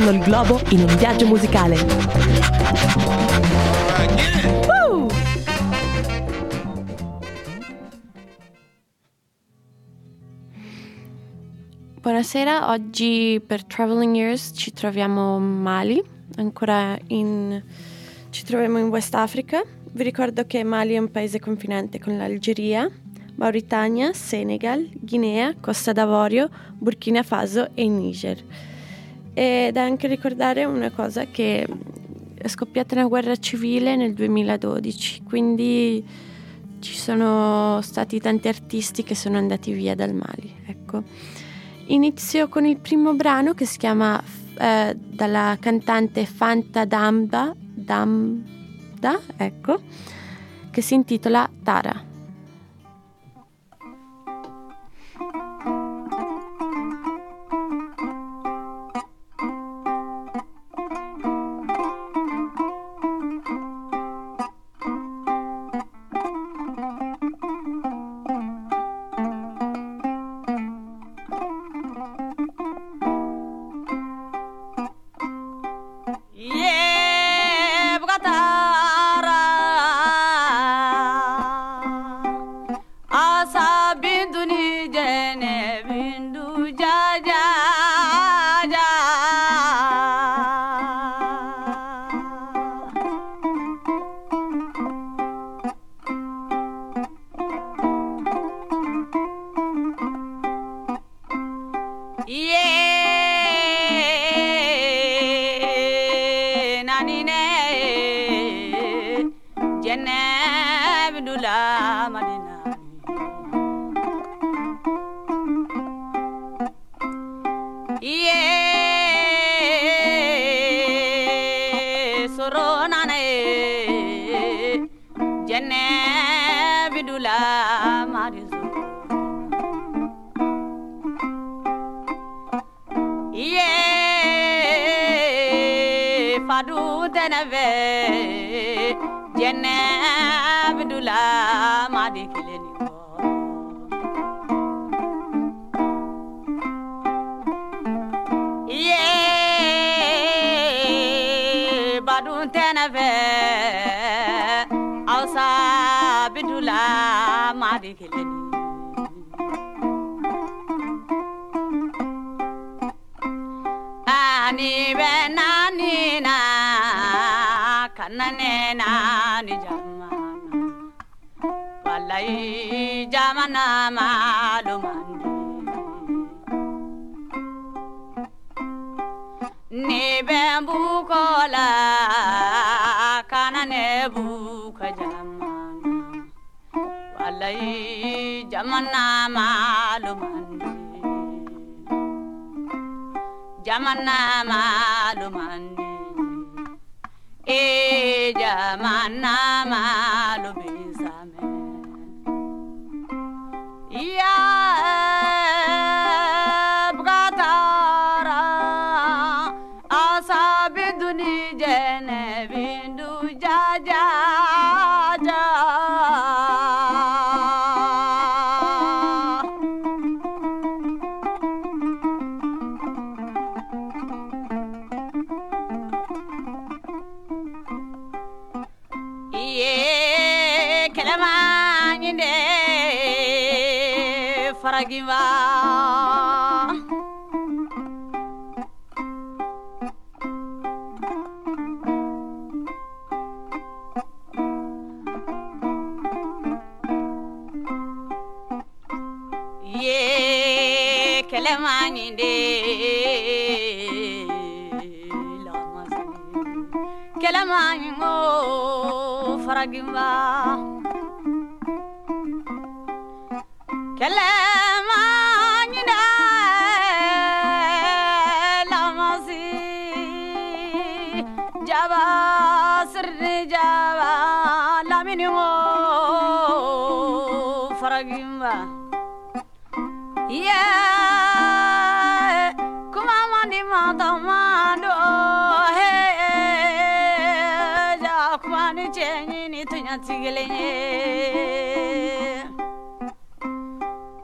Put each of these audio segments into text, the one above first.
attraversando il globo in un viaggio musicale. Buonasera, oggi per Traveling Years ci troviamo a Mali, ci troviamo in West Africa. Vi ricordo che Mali è un paese confinante con l'Algeria, Mauritania, Senegal, Guinea, Costa d'Avorio, Burkina Faso e Niger. Ed anche ricordare una cosa, che è scoppiata una guerra civile nel 2012, quindi ci sono stati tanti artisti che sono andati via dal Mali, ecco. Inizio con il primo brano che si chiama dalla cantante Fanta Damda, ecco, che si intitola Tara.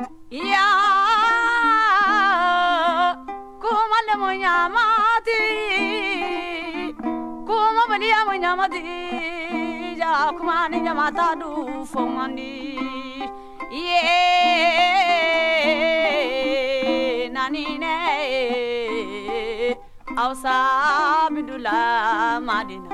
Kumale mo nyamati mati ja kumani jamata du fomani ye nani ne ausa bidula madina.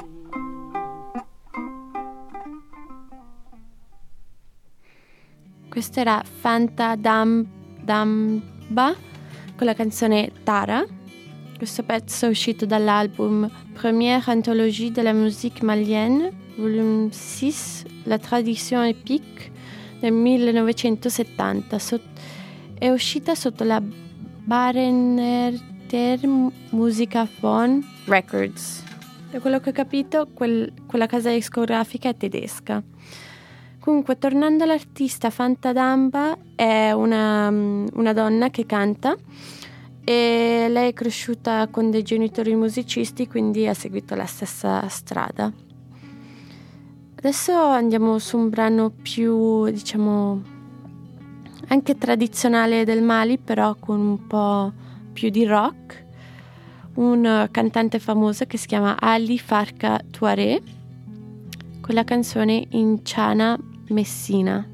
Questa era Fanta Damba con la canzone Tara. Questo pezzo è uscito dall'album Première anthologie de la musique malienne, volume 6, La tradition épique del 1970. È uscita sotto la Barenerter Musicaphone Records. Da quello che ho capito, quella casa discografica è tedesca. Comunque, tornando all'artista, Fanta Damba è una donna che canta e lei è cresciuta con dei genitori musicisti, quindi ha seguito la stessa strada. Adesso andiamo su un brano più, diciamo, anche tradizionale del Mali, però con un po' più di rock. Un cantante famoso che si chiama Ali Farka Touaré, con la canzone Inchana Messina.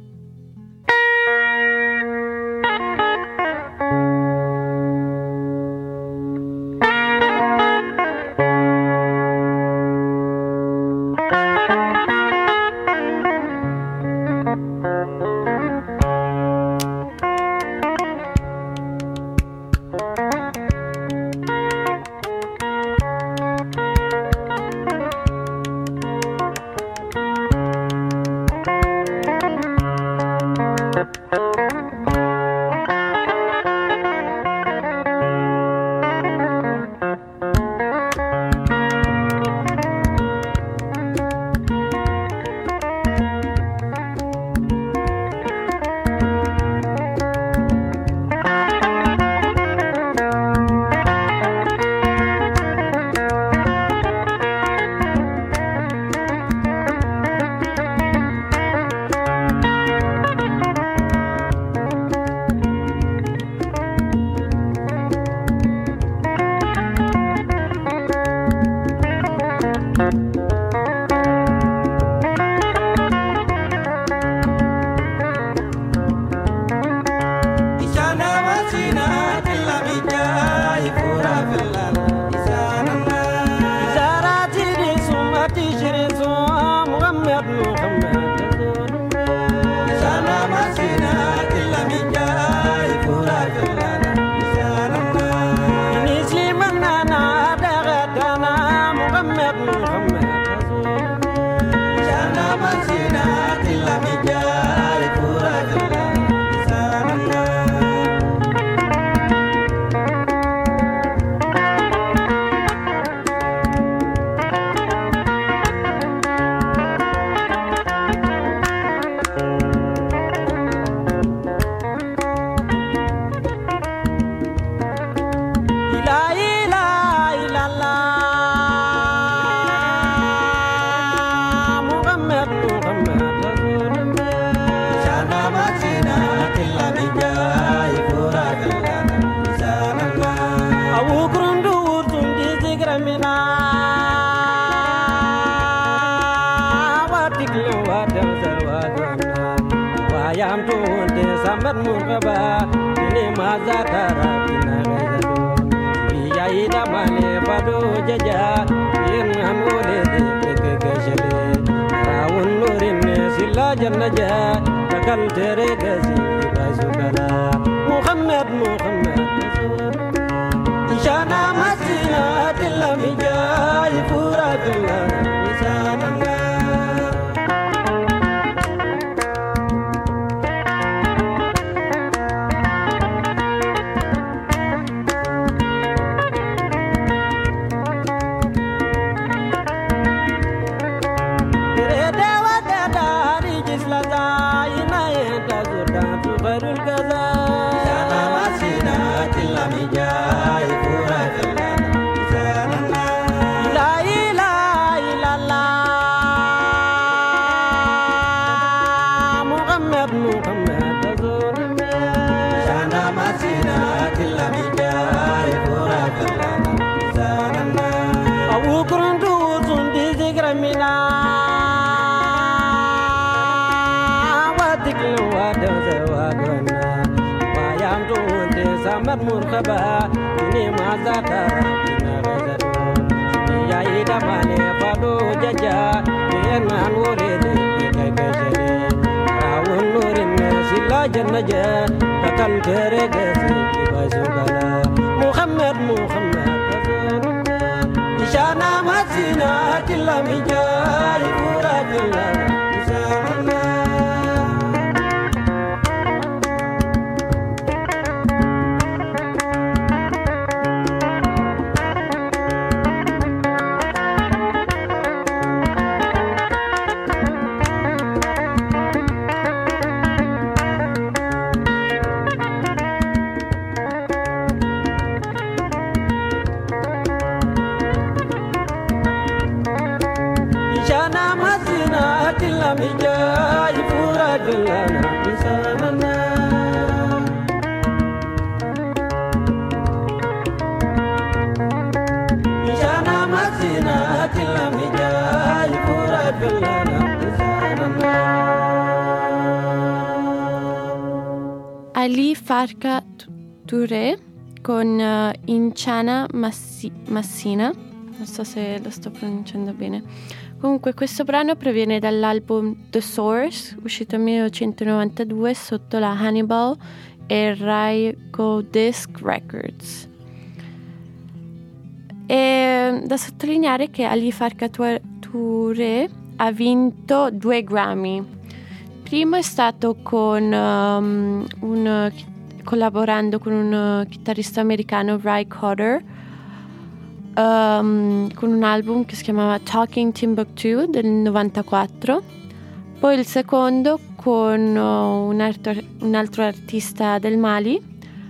wadawagana bayam tunte samar murkaba ni mazata na bazado ya ida mane fado jaja yenan worede kai kajere rawun nurin sila jannaja takal tere gasi bazugala muhammad ishana masina tilamija ikurajilla Ali Farka Touré con Inchana Massina, non so se lo sto pronunciando bene. Comunque questo brano proviene dall'album The Source, uscito nel 1992 sotto la Hannibal e Ryko Disc Records. È da sottolineare che Ali Farka Touré ha vinto 2 Grammy. Primo è stato collaborando con un chitarrista americano, Ry Cotter, con un album che si chiamava Talking Timbuktu del 94. Poi il secondo con un altro artista del Mali,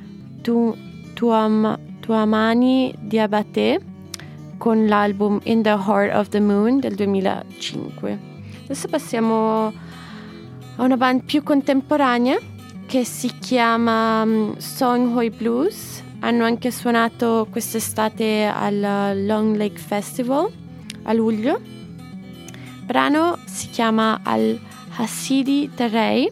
Tuamani Diabaté, con l'album In the Heart of the Moon del 2005. Adesso passiamo a una band più contemporanea che si chiama Song Hoi Blues. Hanno anche suonato quest'estate al Long Lake Festival a luglio. Il brano si chiama Al Hasidi Terrei,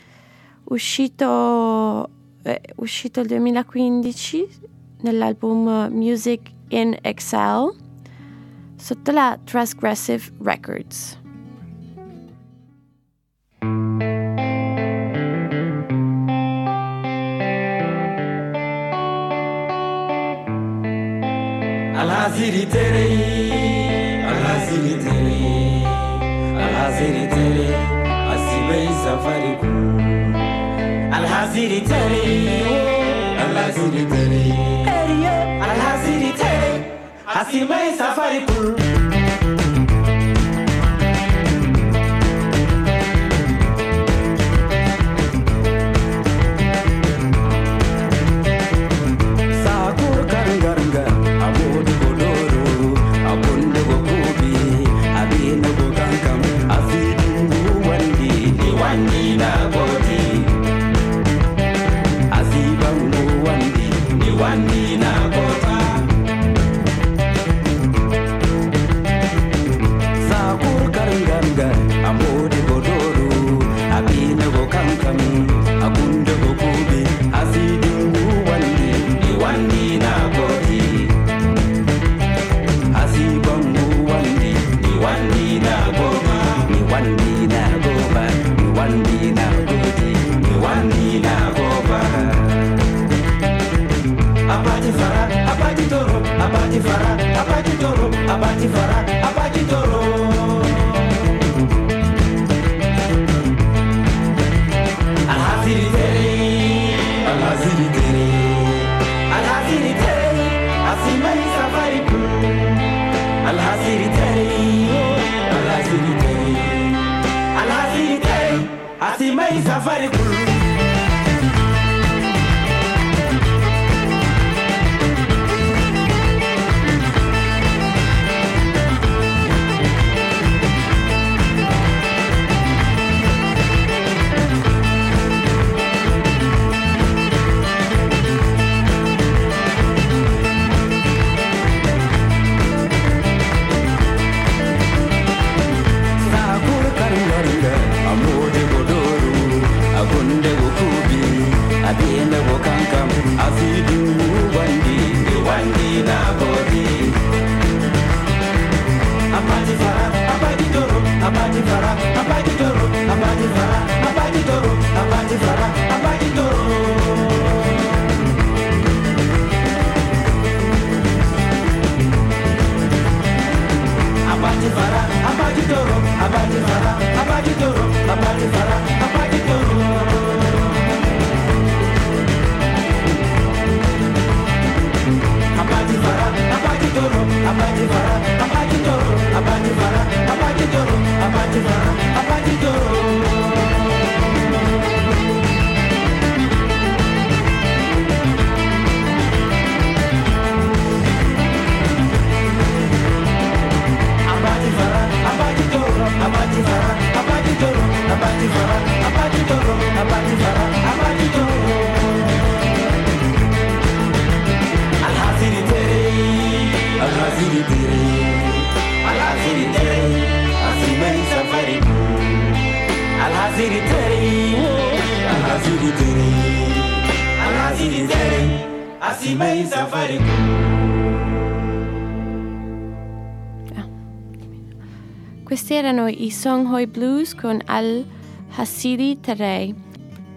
uscito il 2015 nell'album Music in Exile sotto la Transgressive Records. Al-Hasidi Terrei, Al-Hasidi Terrei, Al-Hasidi Terrei, Asibei Safariku. Al-Hasidi Terrei, Al-Hasidi Terrei, Al-Hasidi Terrei, Asibei Safariku. Al-Haziri Tere, Al-Haziri Tere, Asimai Safari. Al-Haziri Tere, Al-Haziri Tere, Al-Haziri Tere, Asimai Safari. Questi erano i Songhai Blues con Al-Haziri Tere.